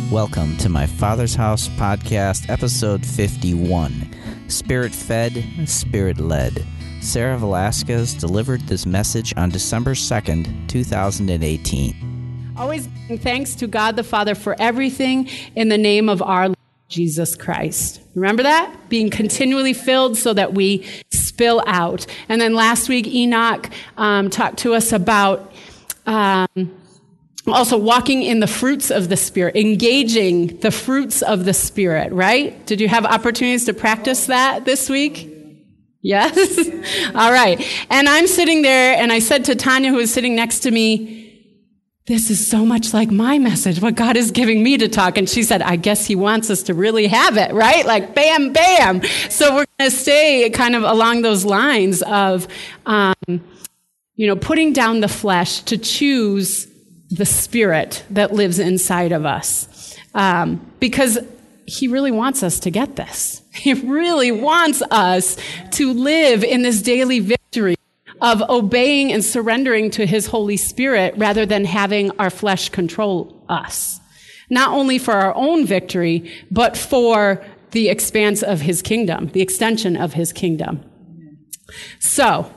Welcome to my Father's House podcast, episode 51, Spirit-Fed, Spirit-Led. Sarah Velasquez delivered this message on December 2nd, 2018. Always giving thanks to God the Father for everything in the name of our Lord Jesus Christ. Remember that? Being continually filled so that we spill out. And then last week, Enoch talked to us about also walking in the fruits of the Spirit, engaging the fruits of the Spirit, right? Did you have opportunities to practice that this week? Yes? All right. And I'm sitting there, and I said to Tanya, who was sitting next to me, this is so much like my message, what God is giving me to talk. And she said, I guess he wants us to really have it, right? Like, bam, bam. So we're going to stay kind of along those lines of, putting down the flesh to choose the Spirit that lives inside of us. Because he really wants us to get this. He really wants us to live in this daily victory of obeying and surrendering to his Holy Spirit rather than having our flesh control us. Not only for our own victory, but for the expanse of his kingdom, the extension of his kingdom. So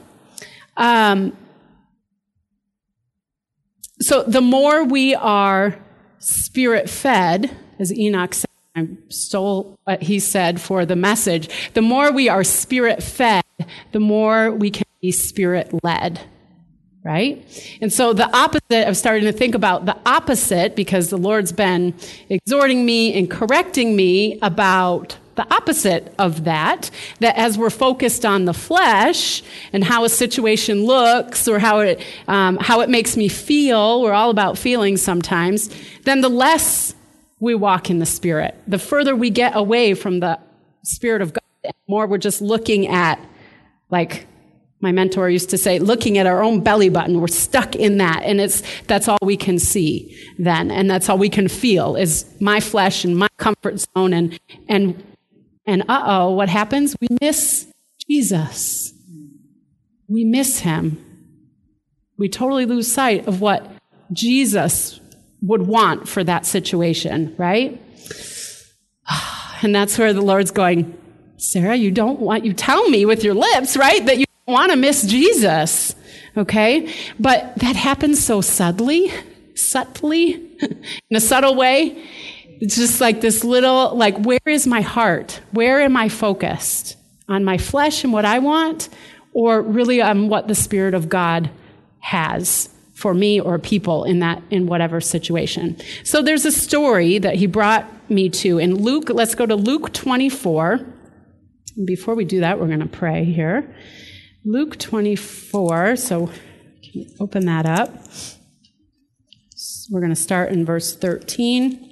the more we are Spirit-fed, as Enoch said, I stole what he said for the message, the more we are Spirit-fed, the more we can be Spirit-led, right? And so the opposite, I'm starting to think about the opposite, because the Lord's been exhorting me and correcting me about the opposite of that as we're focused on the flesh and how a situation looks or how it makes me feel, we're all about feelings sometimes, then the less we walk in the Spirit. The further we get away from the Spirit of God, the more we're just looking at, like my mentor used to say, looking at our own belly button. We're stuck in that, and that's all we can see then, and that's all we can feel is my flesh and my comfort zone, and what happens? We miss Jesus. We miss him. We totally lose sight of what Jesus would want for that situation, right? And that's where the Lord's going, Sarah, you tell me with your lips, right, that you don't want to miss Jesus, okay? But that happens so subtly, in a subtle way. It's just like this little, where is my heart? Where am I focused? On my flesh and what I want, or really on what the Spirit of God has for me or people in whatever situation? So there's a story that he brought me to in Luke. Let's go to Luke 24. And before we do that, we're going to pray here. Luke 24. So can you open that up? We're going to start in verse 13.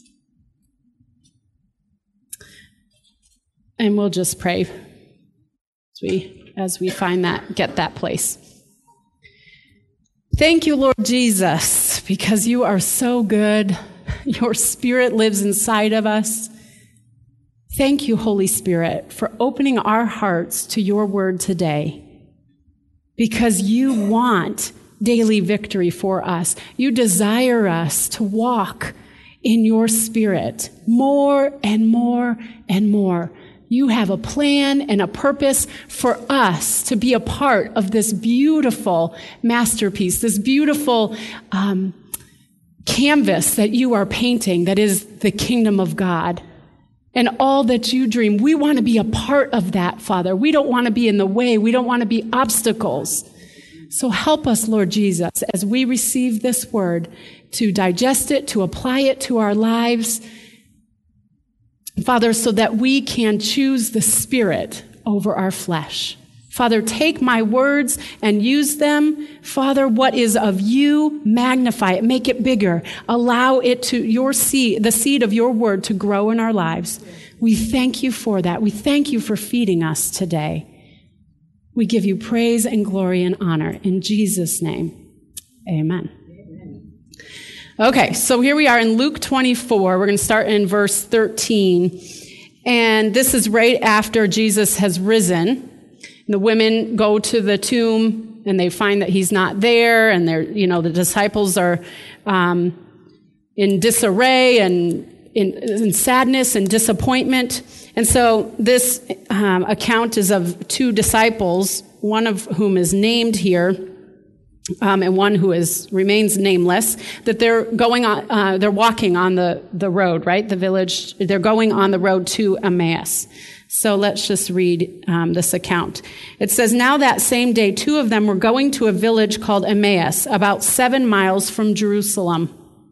And we'll just pray as we get that place. Thank you, Lord Jesus, because you are so good. Your Spirit lives inside of us. Thank you, Holy Spirit, for opening our hearts to your word today, because you want daily victory for us. You desire us to walk in your Spirit more and more and more. You have a plan and a purpose for us to be a part of this beautiful masterpiece, this beautiful canvas that you are painting that is the kingdom of God. And all that you dream, we want to be a part of that, Father. We don't want to be in the way. We don't want to be obstacles. So help us, Lord Jesus, as we receive this word, to digest it, to apply it to our lives, Father, so that we can choose the Spirit over our flesh. Father, take my words and use them. Father, what is of you, magnify it, make it bigger. Allow it to the seed of your word to grow in our lives. We thank you for that. We thank you for feeding us today. We give you praise and glory and honor. In Jesus' name, amen. Okay, so here we are in Luke 24. We're going to start in verse 13. And this is right after Jesus has risen. The women go to the tomb and they find that he's not there, and the disciples are in disarray, and in sadness and disappointment. And so this account is of two disciples, one of whom is named here, and one who remains nameless, that they're going on, they're walking on the road, right? The village, they're going on the road to Emmaus. So let's just read this account. It says, "Now that same day, two of them were going to a village called Emmaus, about 7 miles from Jerusalem.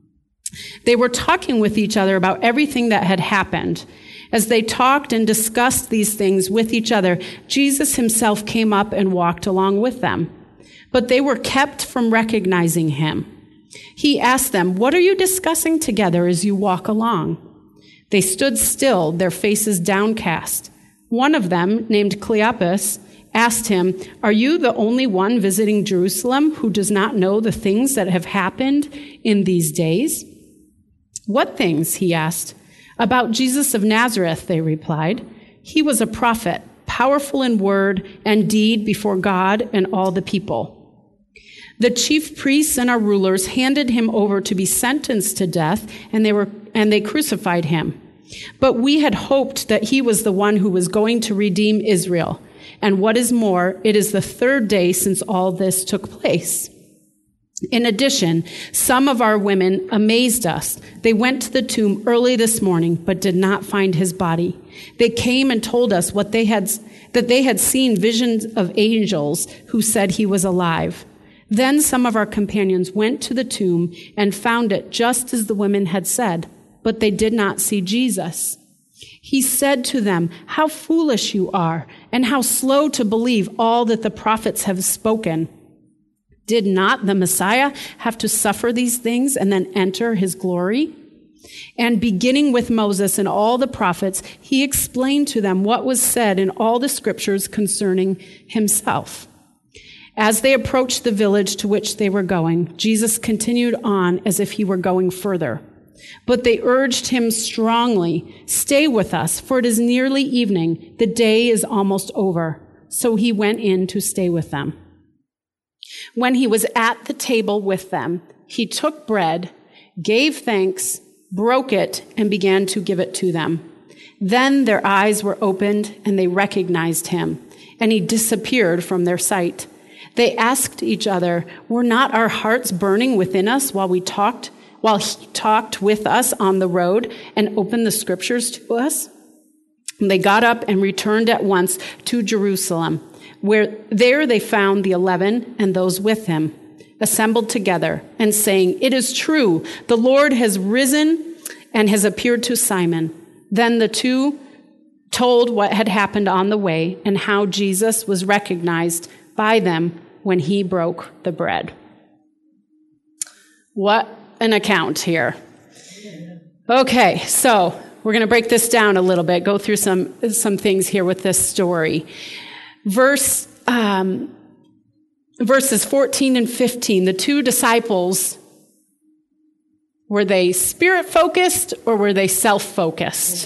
They were talking with each other about everything that had happened. As they talked and discussed these things with each other, Jesus himself came up and walked along with them. But they were kept from recognizing him. He asked them, 'What are you discussing together as you walk along?' They stood still, their faces downcast. One of them, named Cleopas, asked him, 'Are you the only one visiting Jerusalem who does not know the things that have happened in these days?' 'What things?' he asked. 'About Jesus of Nazareth,' they replied. 'He was a prophet, powerful in word and deed before God and all the people. The chief priests and our rulers handed him over to be sentenced to death, and they crucified him. But we had hoped that he was the one who was going to redeem Israel. And what is more, it is the third day since all this took place. In addition, some of our women amazed us. They went to the tomb early this morning, but did not find his body. They came and told us that they had seen visions of angels who said he was alive. Then some of our companions went to the tomb and found it just as the women had said, but they did not see Jesus. He said to them, 'How foolish you are, and how slow to believe all that the prophets have spoken. Did not the Messiah have to suffer these things and then enter his glory?' And beginning with Moses and all the prophets, he explained to them what was said in all the scriptures concerning himself. As they approached the village to which they were going, Jesus continued on as if he were going further. But they urged him strongly, 'Stay with us, for it is nearly evening. The day is almost over.' So he went in to stay with them. When he was at the table with them, he took bread, gave thanks, broke it, and began to give it to them. Then their eyes were opened, and they recognized him, and he disappeared from their sight. They asked each other, 'Were not our hearts burning within us while he talked with us on the road and opened the scriptures to us?' And they got up and returned at once to Jerusalem, where there they found the 11 and those with him, assembled together and saying, 'It is true, the Lord has risen and has appeared to Simon.' Then the two told what had happened on the way and how Jesus was recognized by them when he broke the bread." What an account here. Okay, so we're going to break this down a little bit, go through some things here with this story. Verses 14 and 15, the two disciples, were they spirit-focused or were they self-focused?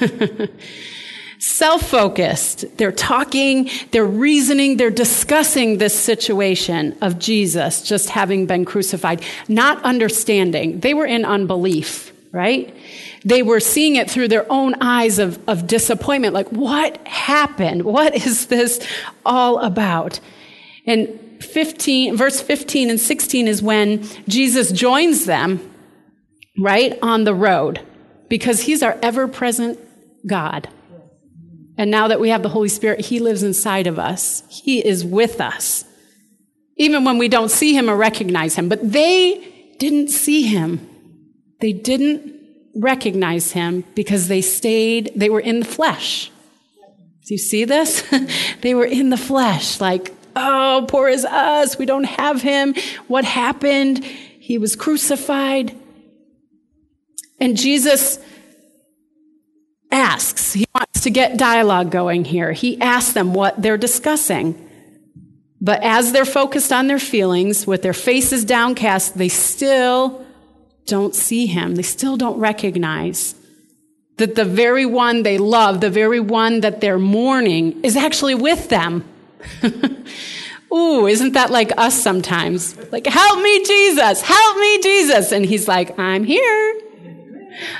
Self-focused. They're talking, they're reasoning, they're discussing this situation of Jesus just having been crucified, not understanding. They were in unbelief, right? They were seeing it through their own eyes of disappointment. Like, what happened? What is this all about? And verse 15 and 16 is when Jesus joins them, right, on the road, because he's our ever-present God. And now that we have the Holy Spirit, he lives inside of us. He is with us, even when we don't see him or recognize him. But they didn't see him. They didn't recognize him because they were in the flesh. Do you see this? They were in the flesh, like, oh, poor is us. We don't have him. What happened? He was crucified. And Jesus asks, he wants to get dialogue going here. He asks them what they're discussing. But as they're focused on their feelings, with their faces downcast, they still don't see him. They still don't recognize that the very one they love, the very one that they're mourning, is actually with them. Ooh, isn't that like us sometimes? Like, help me, Jesus! Help me, Jesus! And he's like, I'm here.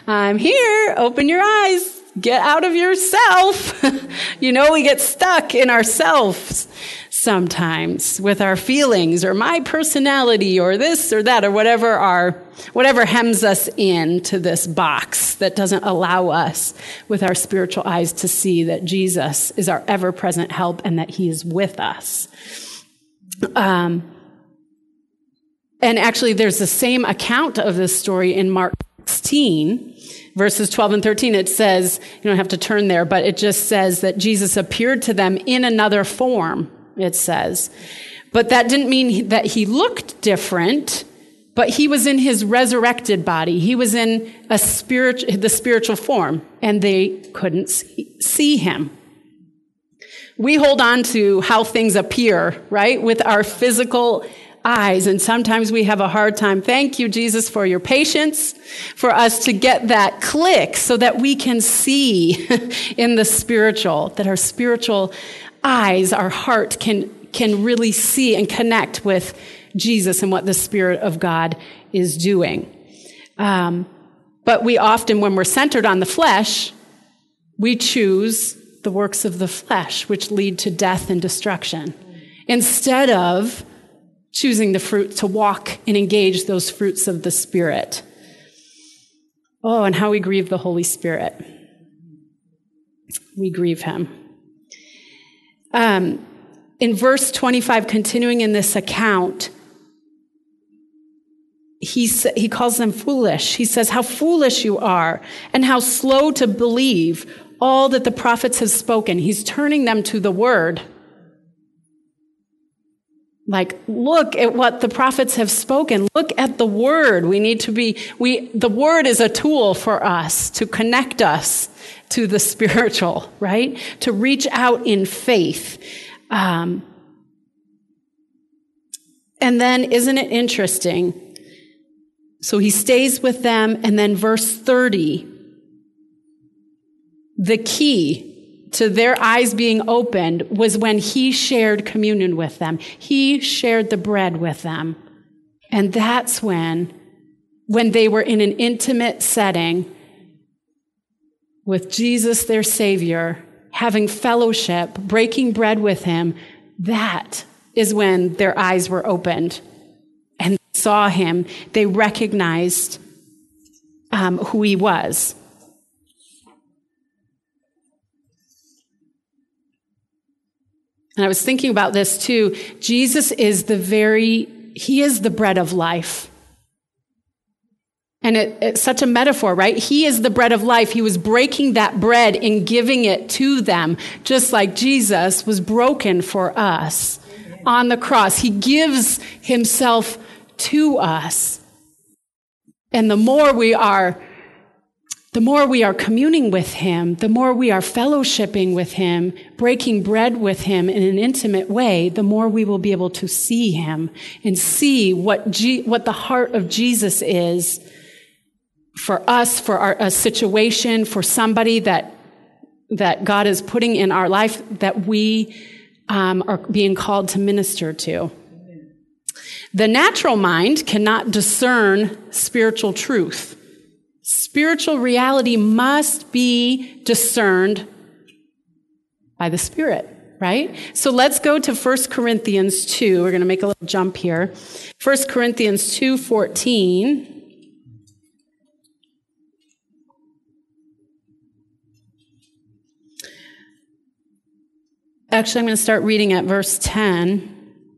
I'm here. Open your eyes. Get out of yourself. We get stuck in ourselves sometimes with our feelings or my personality or this or that or whatever hems us into this box that doesn't allow us with our spiritual eyes to see that Jesus is our ever-present help and that he is with us. And actually, there's the same account of this story in Mark 16, verses 12 and 13. It says, you don't have to turn there, but it just says that Jesus appeared to them in another form, it says. But that didn't mean that he looked different, but he was in his resurrected body. He was in the spiritual form, and they couldn't see him. We hold on to how things appear, right, with our physical eyes, and sometimes we have a hard time. Thank you, Jesus, for your patience, for us to get that click so that we can see in the spiritual, that our spiritual eyes, our heart can really see and connect with Jesus and what the Spirit of God is doing. But we often, when we're centered on the flesh, we choose the works of the flesh, which lead to death and destruction, instead of choosing the fruit to walk and engage those fruits of the Spirit. Oh, and how we grieve the Holy Spirit. We grieve him. In verse 25, continuing in this account, he calls them foolish. He says, how foolish you are, and how slow to believe all that the prophets have spoken. He's turning them to the word. Like, look at what the prophets have spoken. Look at the word. The word is a tool for us to connect us to the spiritual, right? To reach out in faith. And then, isn't it interesting? So he stays with them, and then verse 30, the key to their eyes being opened was when he shared communion with them. He shared the bread with them. And that's when they were in an intimate setting with Jesus, their Savior, having fellowship, breaking bread with him, that is when their eyes were opened and they saw him. They recognized who he was. And I was thinking about this too. Jesus is he is the bread of life. And it's such a metaphor, right? He is the bread of life. He was breaking that bread and giving it to them, just like Jesus was broken for us on the cross. He gives himself to us. And the more we are communing with him, the more we are fellowshipping with him, breaking bread with him in an intimate way, the more we will be able to see him and see what the heart of Jesus is for us, for a situation, for somebody that God is putting in our life that we are being called to minister to. The natural mind cannot discern spiritual truth. Spiritual reality must be discerned by the Spirit, right? So let's go to 1 Corinthians 2. We're going to make a little jump here. 1 Corinthians 2:14. Actually, I'm going to start reading at verse 10.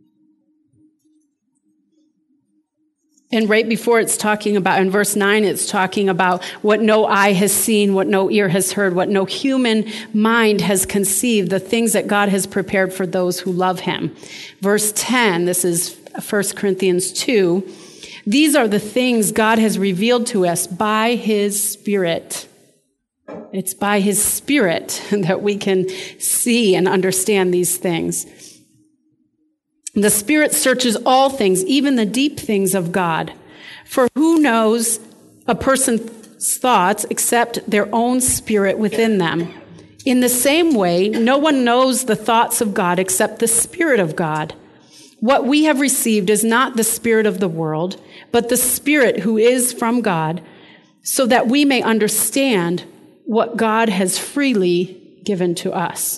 And right before it's talking about, in verse 9, it's talking about what no eye has seen, what no ear has heard, what no human mind has conceived, the things that God has prepared for those who love him. Verse 10, this is 1 Corinthians 2. These are the things God has revealed to us by his Spirit. It's by his Spirit that we can see and understand these things. The Spirit searches all things, even the deep things of God. For who knows a person's thoughts except their own spirit within them? In the same way, no one knows the thoughts of God except the Spirit of God. What we have received is not the spirit of the world, but the Spirit who is from God, so that we may understand what God has freely given to us.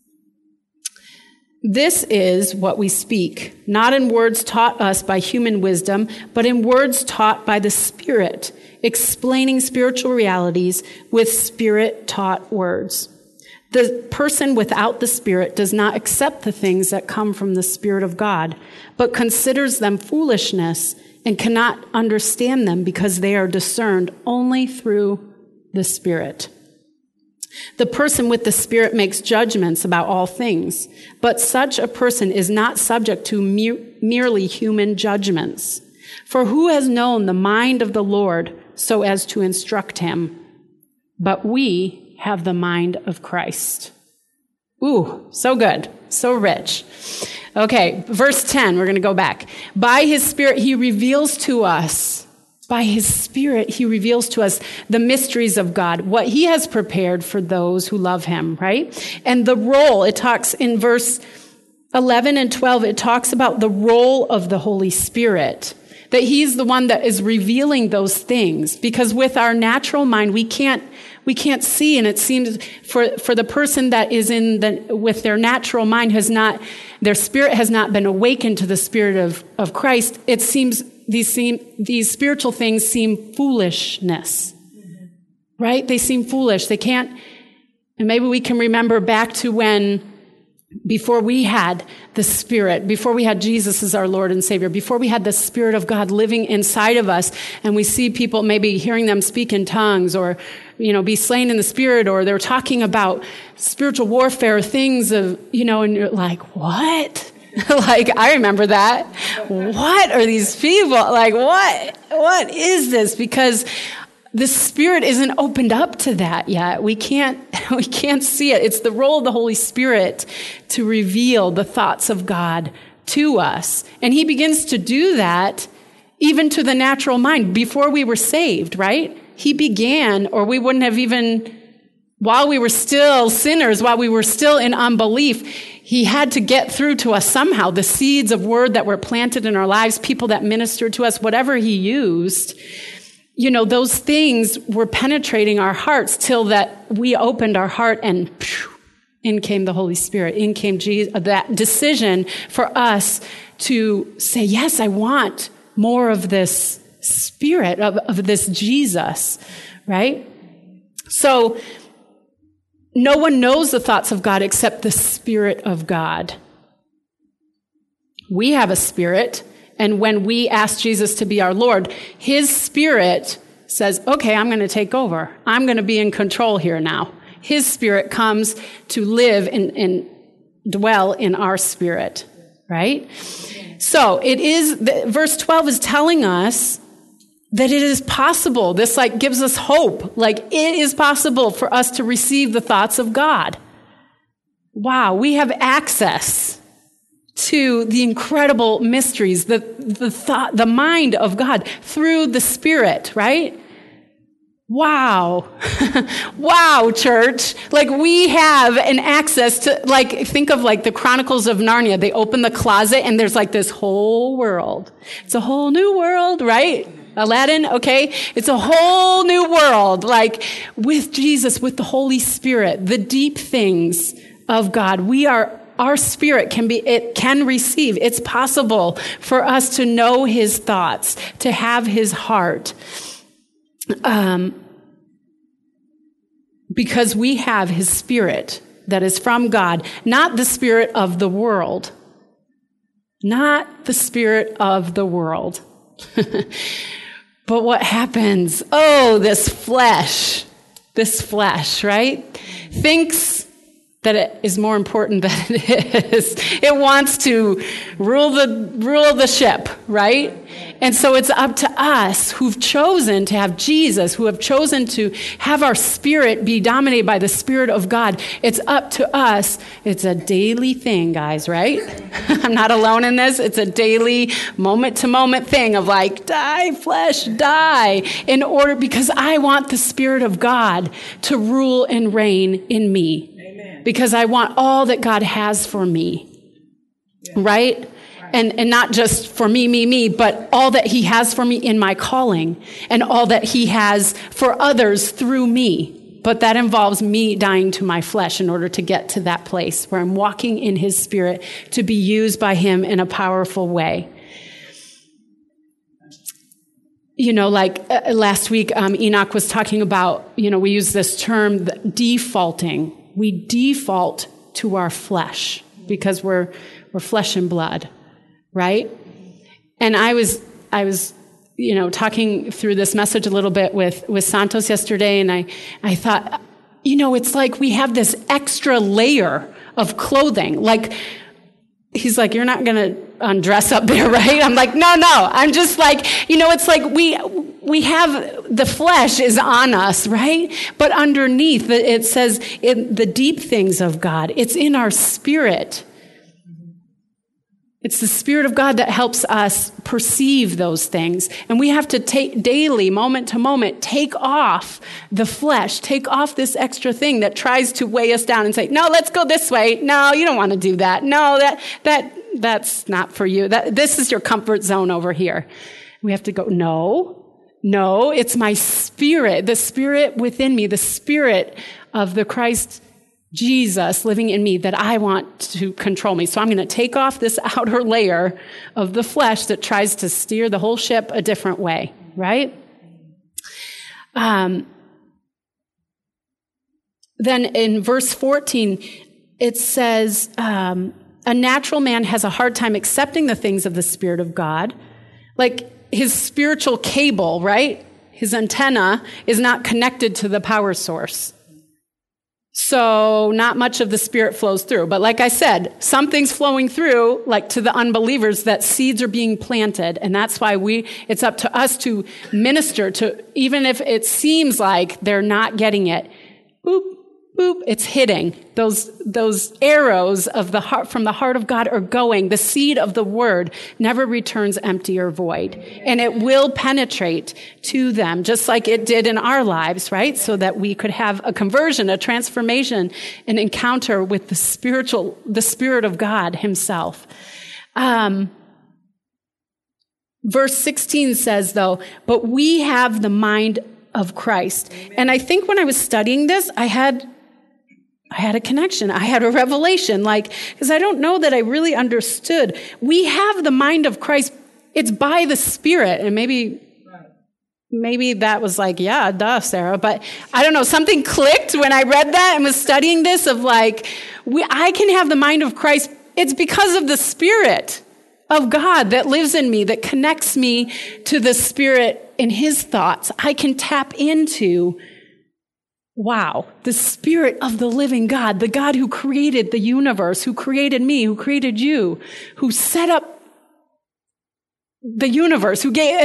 This is what we speak, not in words taught us by human wisdom, but in words taught by the Spirit, explaining spiritual realities with Spirit-taught words. The person without the Spirit does not accept the things that come from the Spirit of God, but considers them foolishness and cannot understand them because they are discerned only through the Spirit. The person with the Spirit makes judgments about all things, but such a person is not subject to merely human judgments. For who has known the mind of the Lord so as to instruct him? But we have the mind of Christ. Ooh, so good, so rich. Okay, verse 10, we're going to go back. By his Spirit, he reveals to us, by his Spirit, he reveals to us the mysteries of God, what he has prepared for those who love him, right? And the role, it talks in verse 11 and 12, it talks about the role of the Holy Spirit, that he's the one that is revealing those things. Because with our natural mind, we can't see, and it seems for the person that is with their natural mind their spirit has not been awakened to the Spirit of Christ, it seems these spiritual things seem foolishness, right? They seem foolish. They can't, and maybe we can remember back to when, before we had the Spirit, before we had Jesus as our Lord and Savior, before we had the Spirit of God living inside of us, and we see people maybe hearing them speak in tongues or, be slain in the Spirit, or they're talking about spiritual warfare, things of, and you're like, what? Like, I remember that. What are these people? Like, what is this? Because the Spirit isn't opened up to that yet. We can't see it. It's the role of the Holy Spirit to reveal the thoughts of God to us. And he begins to do that even to the natural mind before we were saved, right? He began, or we wouldn't have even, while we were still sinners, while we were still in unbelief, he had to get through to us somehow. The seeds of word that were planted in our lives, people that ministered to us, whatever he used, those things were penetrating our hearts till that we opened our heart and in came the Holy Spirit. In came Jesus, that decision for us to say, yes, I want more of this Spirit, of this Jesus, right? So no one knows the thoughts of God except the Spirit of God. We have a spirit, and when we ask Jesus to be our Lord, his Spirit says, okay, I'm going to take over. I'm going to be in control here now. His Spirit comes to live and dwell in our spirit, right? So verse 12 is telling us that it is possible. This gives us hope. It is possible for us to receive the thoughts of God. Wow, we have access to the incredible mysteries, the mind of God through the Spirit, right? Wow. Wow, church. We have an access to, think of the Chronicles of Narnia. They open the closet and there's this whole world. It's a whole new world, right? Aladdin, okay? It's a whole new world, with Jesus, with the Holy Spirit, the deep things of God. Our spirit can receive. It's possible for us to know his thoughts, to have his heart. Because we have his Spirit that is from God, not the spirit of the world. Not the spirit of the world. But what happens? Oh, this flesh, right? Thinks that it is more important than it is. It wants to rule the ship, right? And so it's up to us who've chosen to have Jesus, who have chosen to have our spirit be dominated by the Spirit of God. It's up to us. It's a daily thing, guys, right? I'm not alone in this. It's a daily moment-to-moment thing of die, flesh, die, because I want the Spirit of God to rule and reign in me. Because I want all that God has for me, right? And not just for me, but all that he has for me in my calling and all that he has for others through me. But that involves me dying to my flesh in order to get to that place where I'm walking in his spirit to be used by him in a powerful way. You know, like last week, Enoch was talking about, you know, we use this term, defaulting. We default to our flesh because we're flesh and blood. Right? And I was, you know, talking through this message a little bit with Santos yesterday, and I thought, you know, it's like we have this extra layer of clothing. Like, he's like, you're not going to undress up there, right? I'm like, no. I'm just like, you know, it's like we have, the flesh is on us, right? But underneath, it says in the deep things of God, it's in our spirit. It's the Spirit of God that helps us perceive those things. And we have to take daily, moment to moment, take off the flesh, take off this extra thing that tries to weigh us down and say, no, let's go this way. No, you don't want to do that. No, that's not for you. This is your comfort zone over here. We have to go, no, it's my spirit, the spirit within me, the spirit of the Christ Jesus living in me that I want to control me. So I'm going to take off this outer layer of the flesh that tries to steer the whole ship a different way, right? Then in verse 14, it says, a natural man has a hard time accepting the things of the Spirit of God. Like his spiritual cable, right? His antenna is not connected to the power source. So not much of the Spirit flows through. But like I said, something's flowing through, like to the unbelievers, that seeds are being planted. And that's why it's up to us to minister to, even if it seems like they're not getting it. Boop, boop, it's hitting. Those arrows of the heart, from the heart of God are going. The seed of the word never returns empty or void. And it will penetrate to them, just like it did in our lives, right? So that we could have a conversion, a transformation, an encounter with the Spirit of God himself. Verse 16 says, though, but we have the mind of Christ. Amen. And I think when I was studying this, I had a connection. I had a revelation, because I don't know that I really understood. We have the mind of Christ. It's by the Spirit. And maybe that was like, yeah, duh, Sarah. But I don't know, something clicked when I read that and was studying this of I can have the mind of Christ. It's because of the Spirit of God that lives in me, that connects me to the Spirit in his thoughts. I can tap into the Spirit of the living God, the God who created the universe, who created me, who created you, who set up the universe, who gave,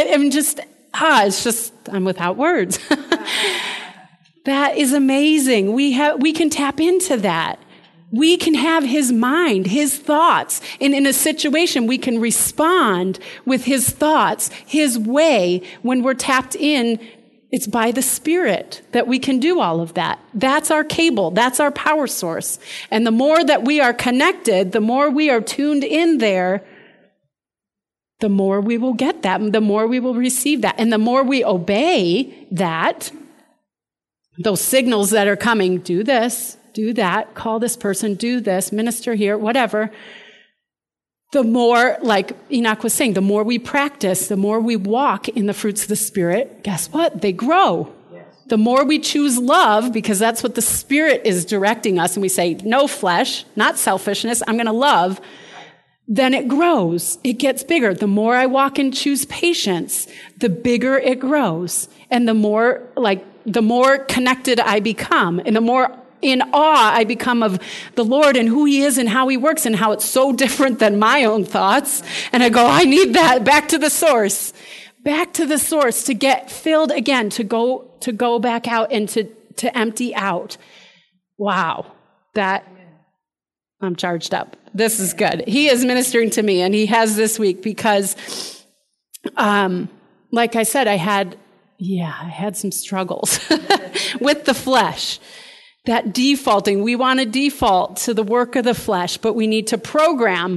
I'm without words. That is amazing. We can tap into that. We can have his mind, his thoughts. And in a situation, we can respond with his thoughts, his way. When we're tapped in, it's by the Spirit that we can do all of that. That's our cable. That's our power source. And the more that we are connected, the more we are tuned in there, the more we will get that, the more we will receive that. And the more we obey that, those signals that are coming, do this, do that, call this person, do this, minister here, whatever. The more, like Enoch was saying, the more we practice, the more we walk in the fruits of the Spirit, guess what? They grow. Yes. The more we choose love, because that's what the Spirit is directing us, and we say, no flesh, not selfishness, I'm going to love, then it grows. It gets bigger. The more I walk and choose patience, the bigger it grows. And the more connected I become, and the more in awe I become of the Lord and who he is and how he works and how it's so different than my own thoughts. And I go, I need that. Back to the source to get filled again, to go back out and to empty out. Wow. That I'm charged up. This is good. He is ministering to me, and he has this week because, like I said, I had some struggles with the flesh. That defaulting, we want to default to the work of the flesh, but we need to program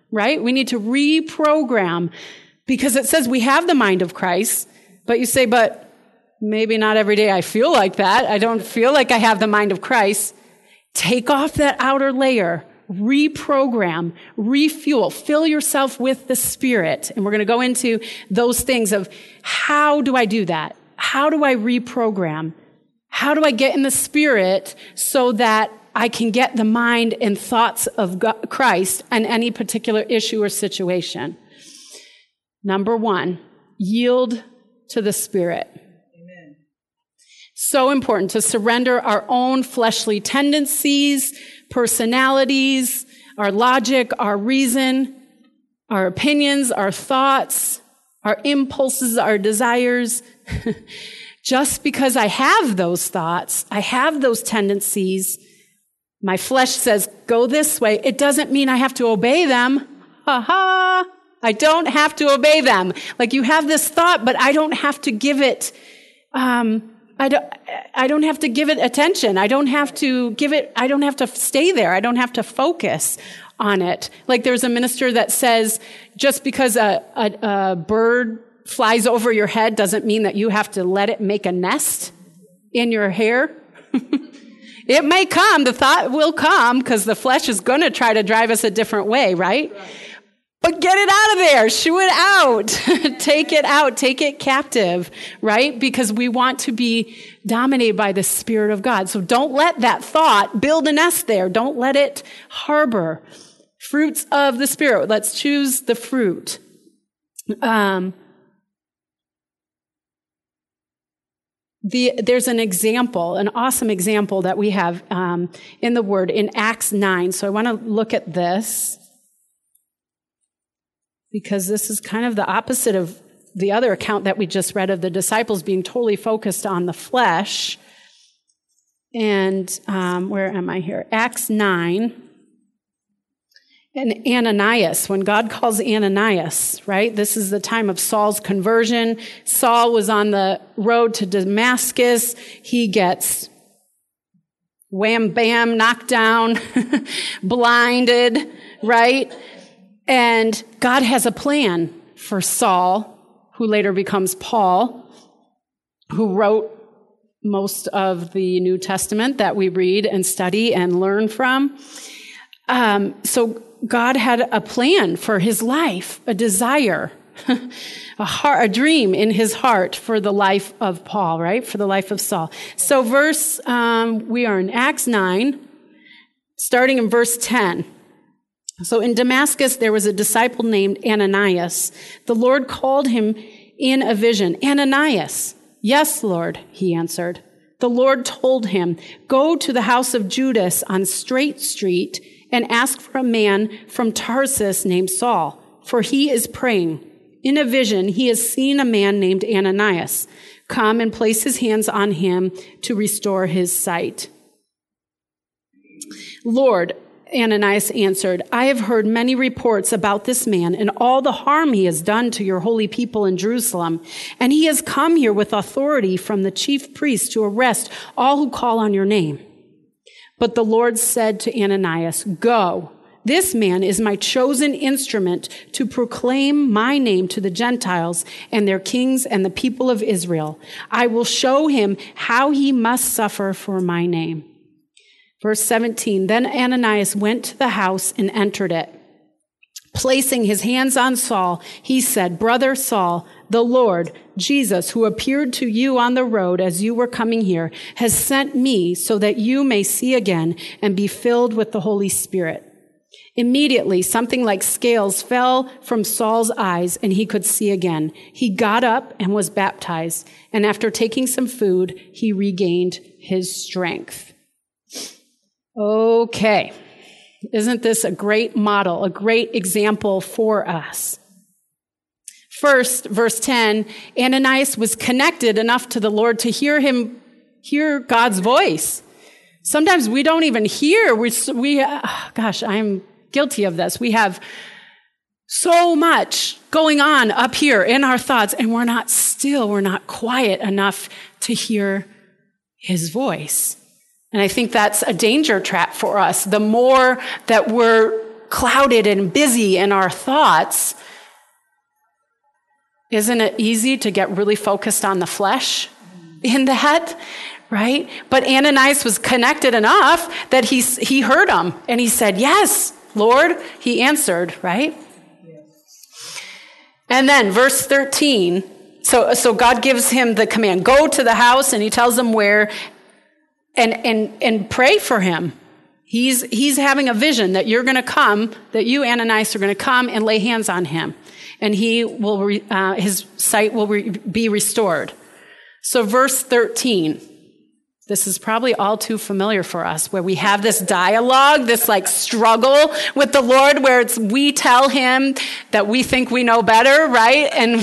right? We need to reprogram, because it says we have the mind of Christ, but you say, but maybe not every day I feel like that. I don't feel like I have the mind of Christ. Take off that outer layer, reprogram, refuel, fill yourself with the Spirit. And we're going to go into those things of how do I do that? How do I reprogram? How do I get in the Spirit so that I can get the mind and thoughts of Christ on any particular issue or situation? Number one, yield to the Spirit. Amen. So important to surrender our own fleshly tendencies, personalities, our logic, our reason, our opinions, our thoughts, our impulses, our desires. Just because I have those thoughts, I have those tendencies, my flesh says, go this way, it doesn't mean I have to obey them. Ha ha! I don't have to obey them. Like, you have this thought, but I don't have to give it, I don't have to give it attention. I don't have to stay there. I don't have to focus on it. Like, there's a minister that says, just because a bird flies over your head doesn't mean that you have to let it make a nest in your hair. It may come, the thought will come, because the flesh is going to try to drive us a different way, right? But get it out of there, shoo it out, take it out, take it captive, right? Because we want to be dominated by the Spirit of God. So don't let that thought build a nest there. Don't let it harbor. Fruits of the Spirit. Let's choose the fruit. There's an example, an awesome example that we have in the Word in Acts 9. So I want to look at this, because this is kind of the opposite of the other account that we just read of the disciples being totally focused on the flesh. And where am I here? Acts 9. And Ananias, when God calls Ananias, right? This is the time of Saul's conversion. Saul was on the road to Damascus. He gets wham, bam, knocked down, blinded, right? And God has a plan for Saul, who later becomes Paul, who wrote most of the New Testament that we read and study and learn from. So God had a plan for his life, a desire, a dream in his heart for the life of Paul, right? For the life of Saul. So we are in Acts 9, starting in verse 10. So in Damascus, there was a disciple named Ananias. The Lord called him in a vision. Ananias. Yes, Lord, he answered. The Lord told him, go to the house of Judas on Straight Street and ask for a man from Tarsus named Saul, for he is praying. In a vision, he has seen a man named Ananias come and place his hands on him to restore his sight. Lord, Ananias answered, I have heard many reports about this man and all the harm he has done to your holy people in Jerusalem. And he has come here with authority from the chief priests to arrest all who call on your name. But the Lord said to Ananias, go. This man is my chosen instrument to proclaim my name to the Gentiles and their kings and the people of Israel. I will show him how he must suffer for my name. Verse 17, then Ananias went to the house and entered it. Placing his hands on Saul, he said, Brother Saul, the Lord, Jesus, who appeared to you on the road as you were coming here, has sent me so that you may see again and be filled with the Holy Spirit. Immediately, something like scales fell from Saul's eyes and he could see again. He got up and was baptized. And after taking some food, he regained his strength. Okay. Isn't this a great model, a great example for us? First, verse 10, Ananias was connected enough to the Lord to hear God's voice. Sometimes we don't even hear. I'm guilty of this. We have so much going on up here in our thoughts, and we're not still, we're not quiet enough to hear his voice. And I think that's a danger trap for us. The more that we're clouded and busy in our thoughts, isn't it easy to get really focused on the flesh in that, right? But Ananias was connected enough that he heard him, and he said, yes, Lord. He answered, right? Yes. And then verse 13, so God gives him the command, go to the house, and he tells him where, and pray for him. He's having a vision that you're going to come, that you, Ananias, are going to come and lay hands on him, and he will his sight will be restored. So verse 13, this is probably all too familiar for us, where we have this dialogue, this like struggle with the Lord, where we tell him that we think we know better, right? And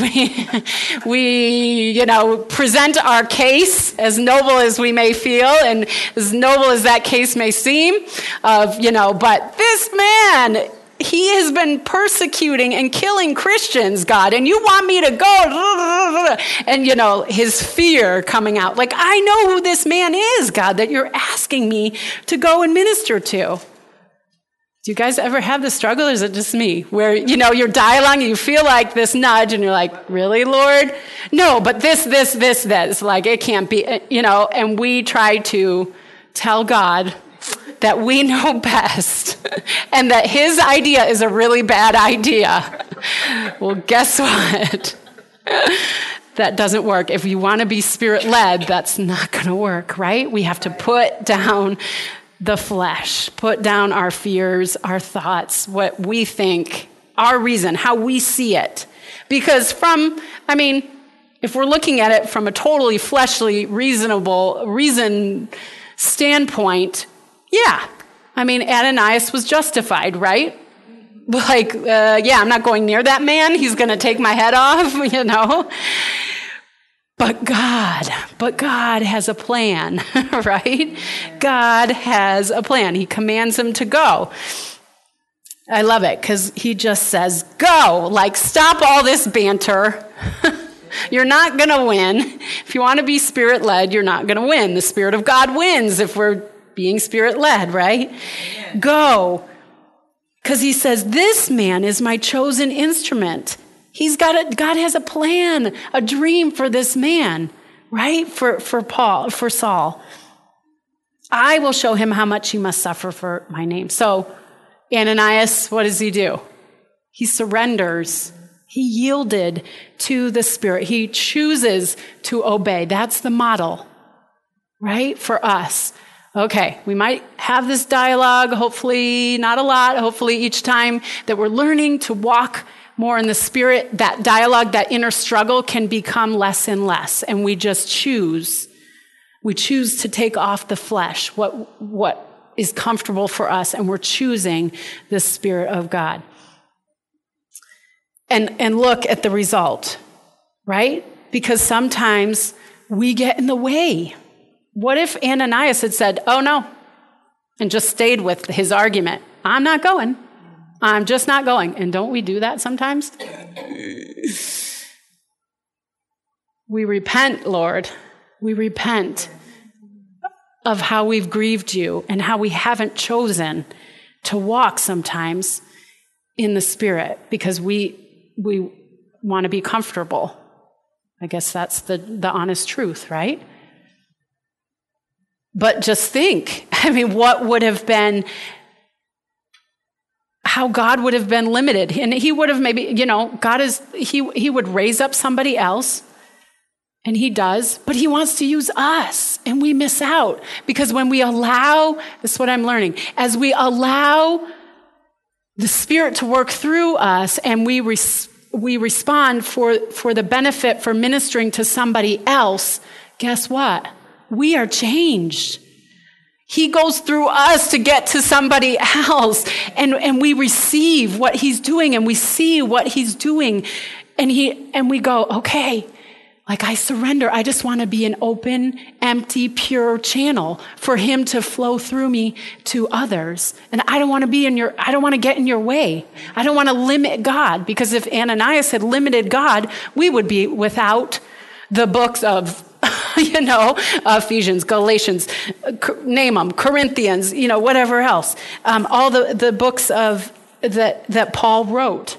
we present our case, as noble as we may feel, and as noble as that case may seem, but this man, he has been persecuting and killing Christians, God, and you want me to go, and his fear coming out. Like, I know who this man is, God, that you're asking me to go and minister to. Do you guys ever have this struggle, or is it just me? Where, you're dialoguing, you feel like this nudge, and you're like, really, Lord? No, but this, like, it can't be, and we try to tell God that we know best and that his idea is a really bad idea. Well, guess what? That doesn't work. If you want to be spirit-led, that's not going to work, right? We have to put down the flesh, put down our fears, our thoughts, what we think, our reason, how we see it. Because if we're looking at it from a totally fleshly, reason standpoint, yeah. Ananias was justified, right? Like, I'm not going near that man. He's going to take my head off, But God has a plan, right? God has a plan. He commands him to go. I love it because he just says, go. Like, stop all this banter. You're not going to win. If you want to be spirit-led, you're not going to win. The Spirit of God wins if we're being spirit-led, right? Amen. Go. Because he says, this man is my chosen instrument. God has a plan, a dream for this man, right? For Saul. I will show him how much he must suffer for my name. So Ananias, what does he do? He surrenders. He yielded to the Spirit. He chooses to obey. That's the model, right? For us. Okay, we might have this dialogue, hopefully not a lot, hopefully each time that we're learning to walk more in the Spirit, that dialogue, that inner struggle can become less and less, and we just choose. We choose to take off the flesh, what is comfortable for us, and we're choosing the Spirit of God. And look at the result, right? Because sometimes we get in the way. What if Ananias had said, oh no, and just stayed with his argument? I'm not going. I'm just not going. And don't we do that sometimes? We repent, Lord. We repent of how we've grieved you and how we haven't chosen to walk sometimes in the Spirit because we want to be comfortable. I guess that's the honest truth, right? But just think, what would have been, how God would have been limited. And he would have maybe, he would raise up somebody else, and he does, but he wants to use us, and we miss out. Because when we allow, this is what I'm learning, as we allow the Spirit to work through us, and we respond for the benefit for ministering to somebody else, guess what? We are changed. He goes through us to get to somebody else, and we receive what he's doing, and we see what he's doing, and we go, okay, like I surrender. I just want to be an open, empty, pure channel for him to flow through me to others. And I don't want to get in your way. I don't want to limit God, because if Ananias had limited God, we would be without the books of Ephesians, Galatians, name them, Corinthians, whatever else. All the books of that Paul wrote.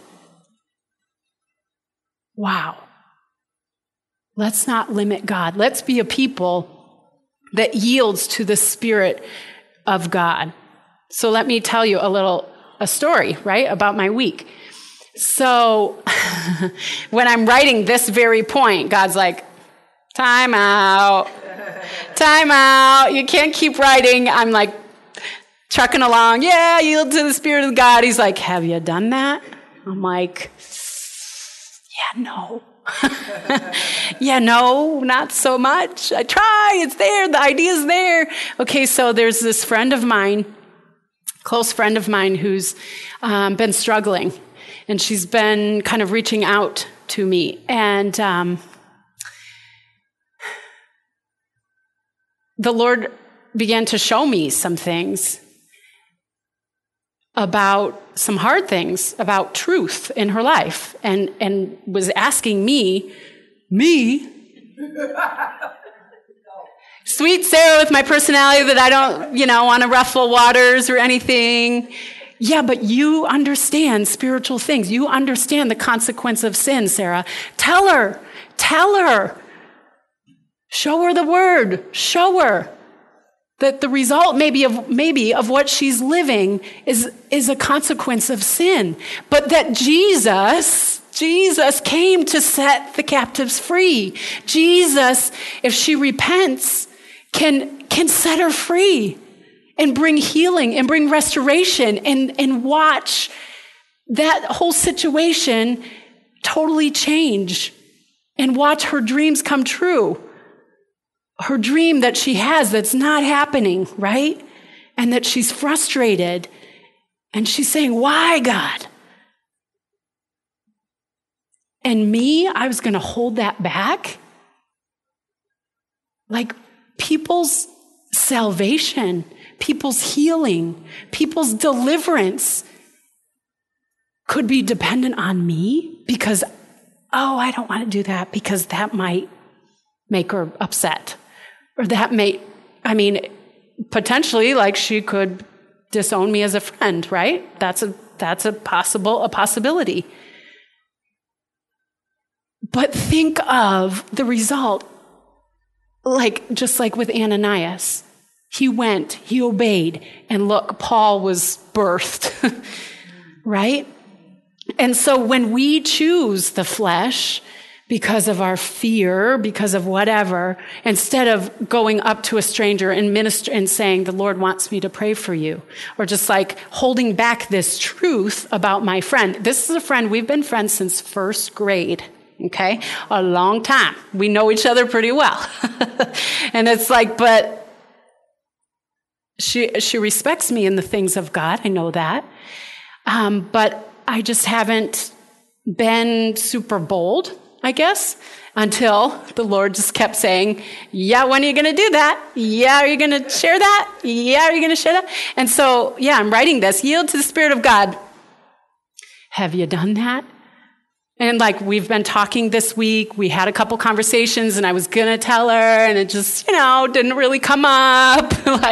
Wow. Let's not limit God. Let's be a people that yields to the Spirit of God. So let me tell you a story, right, about my week. So when I'm writing this very point, God's like, time out. Time out. You can't keep writing. I'm like trucking along. Yeah, yield to the Spirit of God. He's like, have you done that? I'm like, yeah, no. Yeah, no, not so much. I try. It's there. The idea's there. Okay, so there's this friend of mine, close friend of mine, who's been struggling. And she's been kind of reaching out to me. And the Lord began to show me some things about some hard things, about truth in her life, and was asking me, sweet Sarah with my personality that I don't, want to ruffle waters or anything. Yeah, but you understand spiritual things. You understand the consequence of sin, Sarah. Tell her. Show her the word. Show her that the result maybe of what she's living is a consequence of sin. But that Jesus came to set the captives free. Jesus, if she repents, can set her free and bring healing and bring restoration and watch that whole situation totally change and watch her dreams come true. Her dream that she has that's not happening, right? And that she's frustrated. And she's saying, why, God? And me, I was going to hold that back. Like people's salvation, people's healing, people's deliverance could be dependent on me because, I don't want to do that because that might make her upset. Or that potentially, like she could disown me as a friend, right? That's a possibility. But think of the result, just like with Ananias. He went, he obeyed, and look, Paul was birthed, right? And so when we choose the flesh, because of our fear, because of whatever, instead of going up to a stranger and minister and saying, the Lord wants me to pray for you, or just like holding back this truth about my friend. This is a friend, we've been friends since first grade, okay? A long time. We know each other pretty well. And it's like, but she respects me in the things of God. I know that. But I just haven't been super bold, I guess, until the Lord just kept saying, yeah, when are you going to do that? Yeah, are you going to share that? Yeah, are you going to share that? And so, I'm writing this, yield to the Spirit of God. Have you done that? And we've been talking this week. We had a couple conversations and I was going to tell her and it just, didn't really come up.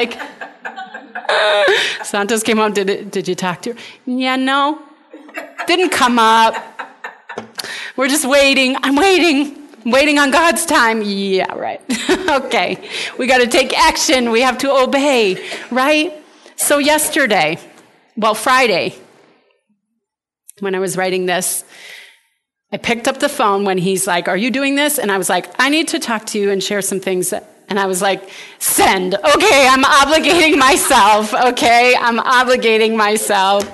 Santos came home, did you talk to her? Yeah, no, didn't come up. We're just waiting. I'm waiting on God's time. Yeah, right. Okay. We got to take action. We have to obey, right? So Friday, when I was writing this, I picked up the phone when he's like, are you doing this? And I was like, I need to talk to you and share some things. And I was like, send. Okay, I'm obligating myself. Okay, I'm obligating myself.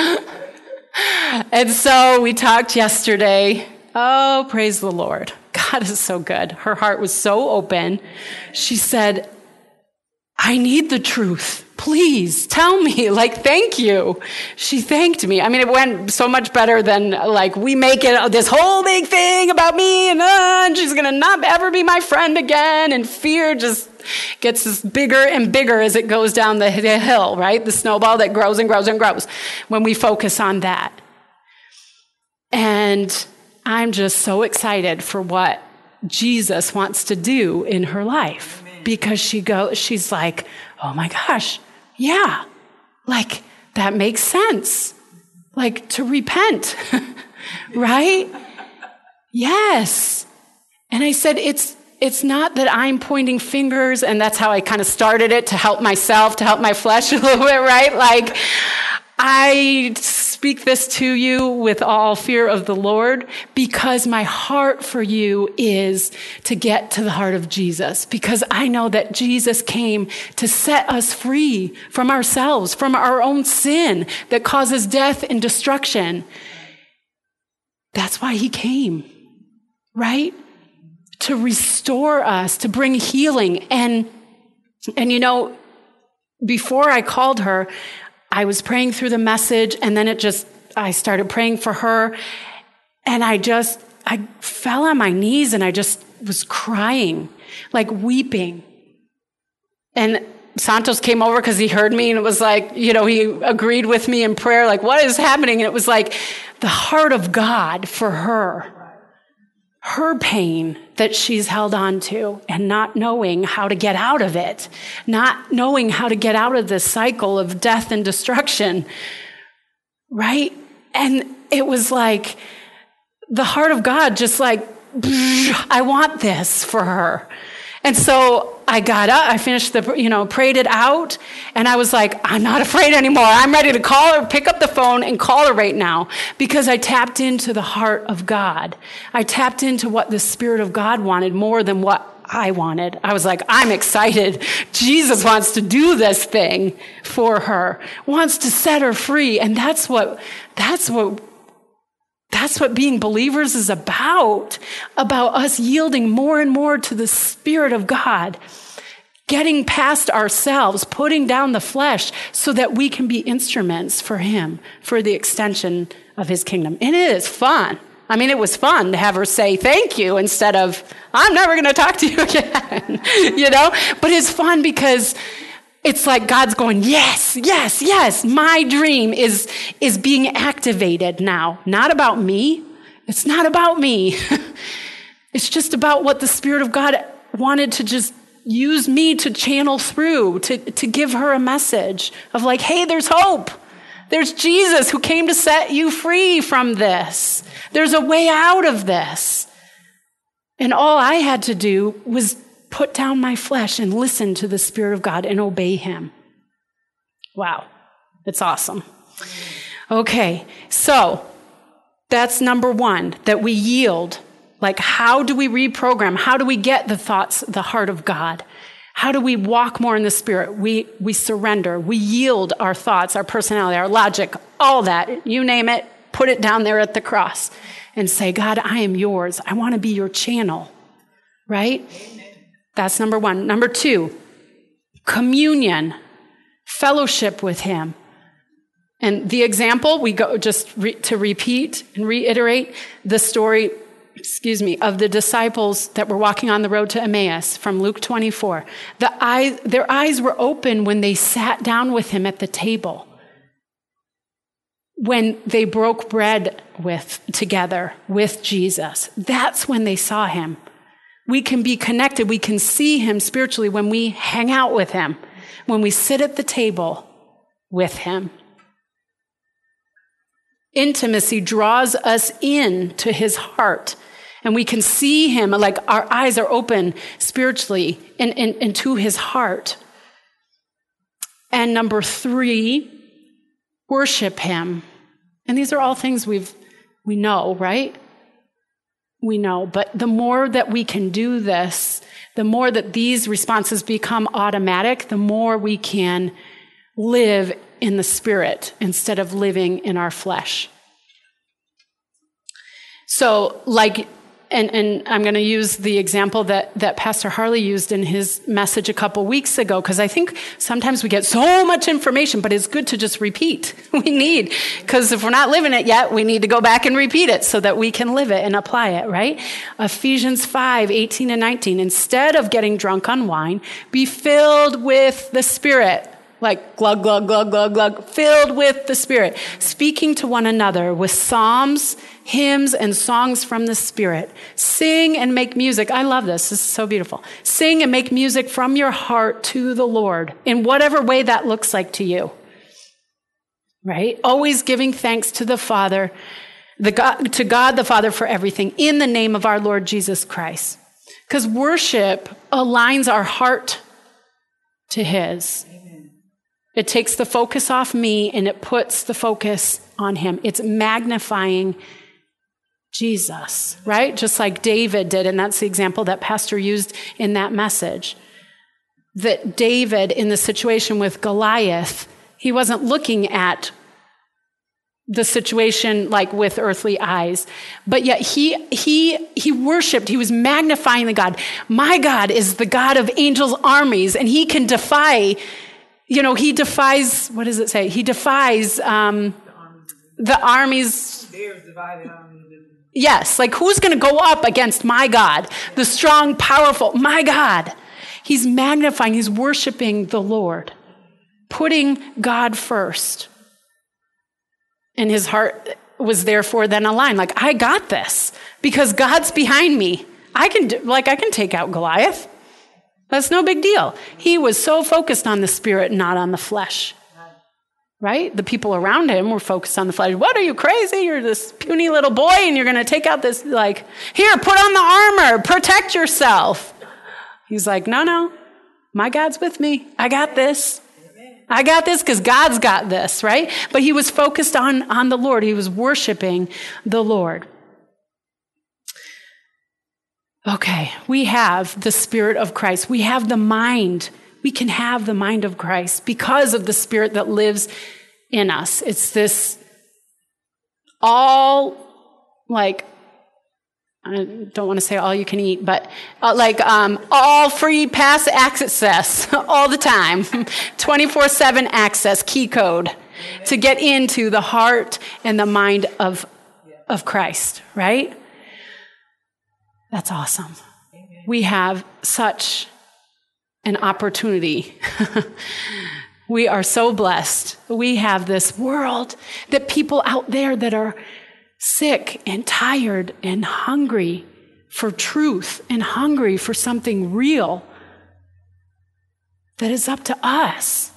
And so we talked yesterday. Oh, praise the Lord. God is so good. Her heart was so open. She said, I need the truth. Please tell me, thank you. She thanked me. It went so much better than we make it this whole big thing about me and she's going to not ever be my friend again. And fear just gets bigger and bigger as it goes down the hill, right? The snowball that grows and grows and grows when we focus on that. And I'm just so excited for what Jesus wants to do in her life. Amen. Because she's like, oh my gosh, yeah, that makes sense. like to repent, right? Yes. And I said, it's not that I'm pointing fingers, and that's how I kind of started it, to help myself, to help my flesh a little bit, right? Like, I speak this to you with all fear of the Lord, because my heart for you is to get to the heart of Jesus, because I know that Jesus came to set us free from ourselves, from our own sin that causes death and destruction. That's why he came, right? To restore us, to bring healing. And you know, before I called her, I was praying through the message, and then I started praying for her, and I fell on my knees, and I just was crying, like weeping. And Santos came over because he heard me, and it was like, you know, he agreed with me in prayer, like, what is happening? And it was like the heart of God for her pain that she's held on to, and not knowing how to get out of it, not knowing how to get out of this cycle of death and destruction, right? And it was like the heart of God just like, I want this for her. And so I got up, I finished prayed it out, and I was like, I'm not afraid anymore. I'm ready to call her, pick up the phone and call her right now, because I tapped into the heart of God. I tapped into what the Spirit of God wanted more than what I wanted. I was like, I'm excited. Jesus wants to do this thing for her, wants to set her free. And that's what being believers is about us yielding more and more to the Spirit of God, getting past ourselves, putting down the flesh so that we can be instruments for him, for the extension of his kingdom. And it is fun. I mean, it was fun to have her say thank you instead of, I'm never going to talk to you again, you know? But it's fun because it's like God's going, yes, yes, yes. My dream is being activated now. Not about me. It's not about me. It's just about what the Spirit of God wanted to just use me to channel through, to give her a message of like, hey, there's hope. There's Jesus who came to set you free from this. There's a way out of this. And all I had to do was put down my flesh and listen to the Spirit of God and obey him. Wow, it's awesome. Okay, so that's number one, that we yield. Like, how do we reprogram? How do we get the thoughts, the heart of God? How do we walk more in the Spirit? We surrender. We yield our thoughts, our personality, our logic, all that. You name it, put it down there at the cross and say, God, I am yours. I want to be your channel, right? Amen. That's number one. Number two, communion, fellowship with him. And the example, we go just to repeat and reiterate the story, of the disciples that were walking on the road to Emmaus from Luke 24. Their eyes were open when they sat down with him at the table. When they broke bread together with Jesus. That's when they saw him. We can be connected. We can see him spiritually when we hang out with him, when we sit at the table with him. Intimacy draws us in to his heart, and we can see him, like our eyes are open spiritually and to his heart. And number three, worship him. And these are all things we know, right? We know, but the more that we can do this, the more that these responses become automatic, the more we can live in the Spirit instead of living in our flesh. So, and I'm going to use the example that Pastor Harley used in his message a couple weeks ago, because I think sometimes we get so much information, but it's good to just repeat. Because if we're not living it yet, we need to go back and repeat it so that we can live it and apply it, right? Ephesians 5:18 and 19. Instead of getting drunk on wine, be filled with the Spirit. Like glug, glug, glug, glug, glug, filled with the Spirit, speaking to one another with psalms, hymns, and songs from the Spirit. Sing and make music. I love this. This is so beautiful. Sing and make music from your heart to the Lord in whatever way that looks like to you. right? Always giving thanks to the Father, to God the Father for everything in the name of our Lord Jesus Christ. Because worship aligns our heart to his. Amen. It takes the focus off me and it puts the focus on him. It's magnifying Jesus, right? Just like David did, and that's the example that Pastor used in that message. That David, in the situation with Goliath, he wasn't looking at the situation like with earthly eyes, but yet he worshiped, he was magnifying the God. My God is the God of angels' armies, and he can defy, he defies, what does it say? He defies the armies. Yes, like who's going to go up against my God, the strong, powerful, my God? He's magnifying, he's worshiping the Lord, putting God first. And his heart was therefore then aligned. Like, I got this because God's behind me. I can take out Goliath. That's no big deal. He was so focused on the spirit, not on the flesh. Right? The people around him were focused on the flesh. What, are you crazy? You're this puny little boy and you're going to take out this, here, put on the armor, protect yourself. He's like, no, my God's with me. I got this. I got this because God's got this, right? But he was focused on the Lord. He was worshiping the Lord. Okay, we have the Spirit of Christ. We have the mind. We can have the mind of Christ because of the Spirit that lives in us. It's this all I don't want to say all you can eat, but all free pass access all the time, 24/7 access, key code to get into the heart and the mind of Christ, right? That's awesome. We have such an opportunity. We are so blessed. We have this world that people out there that are sick and tired and hungry for truth and hungry for something real that is up to us.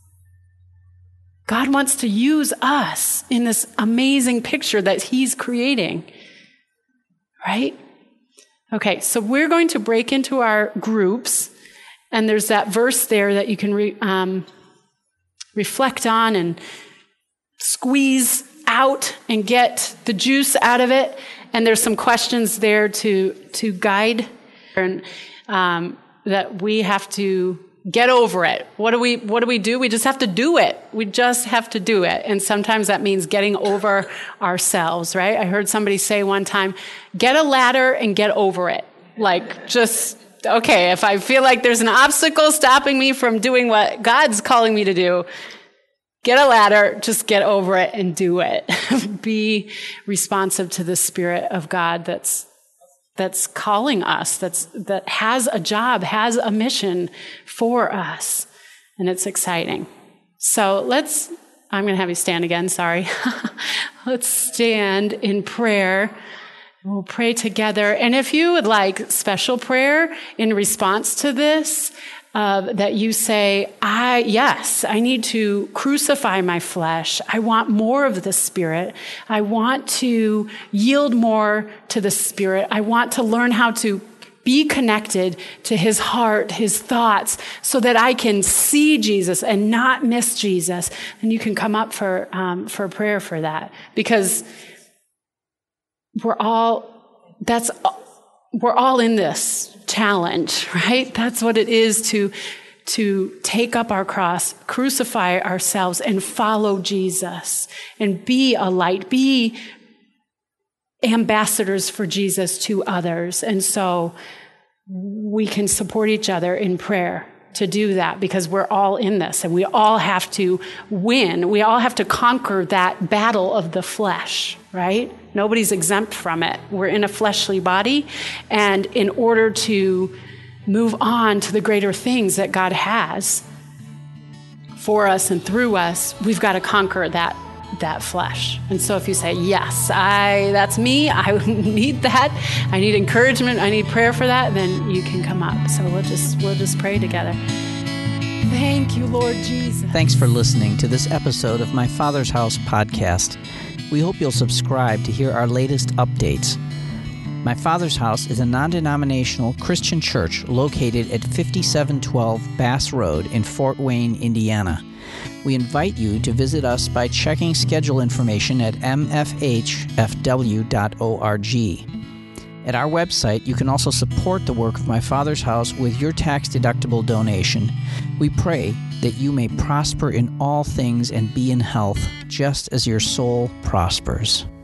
God wants to use us in this amazing picture that he's creating, right? Okay, so we're going to break into our groups, and there's that verse there that you can reflect on and squeeze out and get the juice out of it. And there's some questions there to guide, and that we have to get over it. What do we do? We just have to do it. We just have to do it. And sometimes that means getting over ourselves, right? I heard somebody say one time, get a ladder and get over it. Okay, if I feel like there's an obstacle stopping me from doing what God's calling me to do, get a ladder, just get over it and do it. Be responsive to the Spirit of God that's calling us, that has a job, has a mission for us. And it's exciting. So I'm going to have you stand again, sorry. Let's stand in prayer. We'll pray together. And if you would like special prayer in response to this, that you say, I need to crucify my flesh. I want more of the Spirit. I want to yield more to the Spirit. I want to learn how to be connected to his heart, his thoughts, so that I can see Jesus and not miss Jesus. And you can come up for prayer for that, because we're all in this challenge, right? That's what it is to take up our cross, crucify ourselves, and follow Jesus, and be a light, be ambassadors for Jesus to others. And so we can support each other in prayer to do that, because we're all in this, and we all have to win. We all have to conquer that battle of the flesh, right? Nobody's exempt from it. We're in a fleshly body, and in order to move on to the greater things that God has for us and through us, we've got to conquer that flesh. And so if you say, yes, that's me, I need that, I need encouragement, I need prayer for that, then you can come up. So we'll just pray together. Thank you, Lord Jesus. Thanks for listening to this episode of My Father's House podcast. We hope you'll subscribe to hear our latest updates. My Father's House is a non-denominational Christian church located at 5712 Bass Road in Fort Wayne, Indiana. We invite you to visit us by checking schedule information at mfhfw.org. At our website, you can also support the work of My Father's House with your tax-deductible donation. We pray that you may prosper in all things and be in health, just as your soul prospers.